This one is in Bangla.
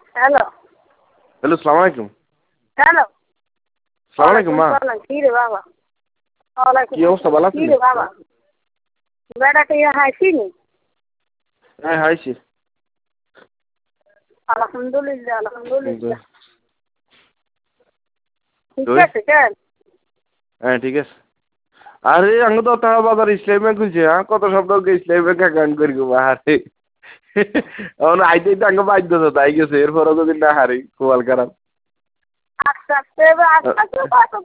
হ্যালো হ্যালো, সালাম আলাইকুম। হ্যালো সালাম আলাইকুম মা। কি রে বাবা ওয়ালাইকুম কি অবস্থা, ভালো কি আছেন? রে বাবা বেড়াতে হাসিনি হ্যাঁ, হাইছি। আলহামদুলিল্লাহ আলহামদুলিল্লাহ ঠিক তুই? আছে কেন হ্যাঁ, ঠিক আছে। আরে আঙ্গ তো তারা বাজার ইসলামে খুঁজছে, কত শব্দ ইসলামে কাকান করি গো আরে এখন আইতে আঙ্গ বাধ্য তো তাই গেছে, এরপরও যদি না হারি কোয়াল খারাপ। আস্তে আস্তে আস্তে আস্তে